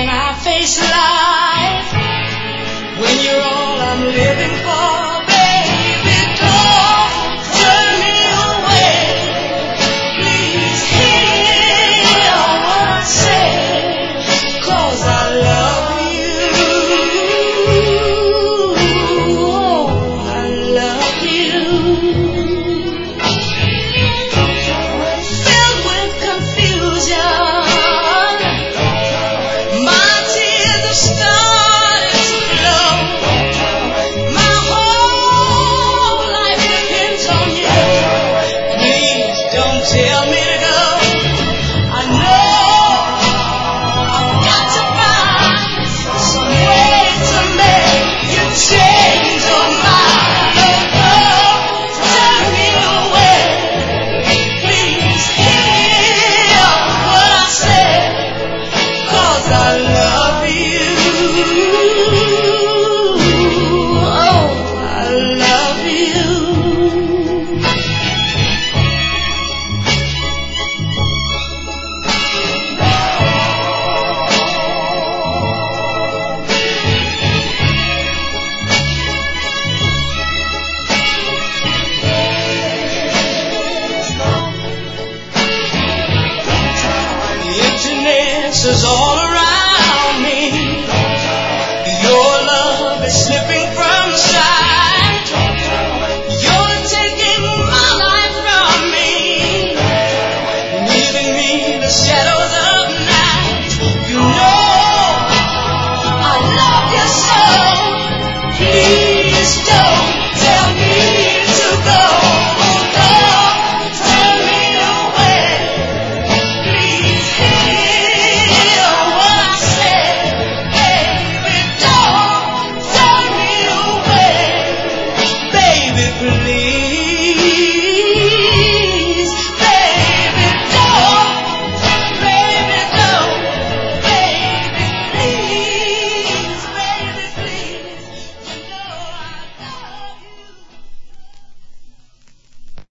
can I face life when you're all I'm living for? Baby, don't turn me away. Please hear what I say, 'cause I love you. Oh, I love you. Filled with confusion, my tears have started to flow. My whole life depends on you. Please don't tell me to go. I know I've got to find some way to make you change your mind. Oh, don't turn me away. Please hear what I say, 'cause I love you. Oh, I love you. The emptiness is all around.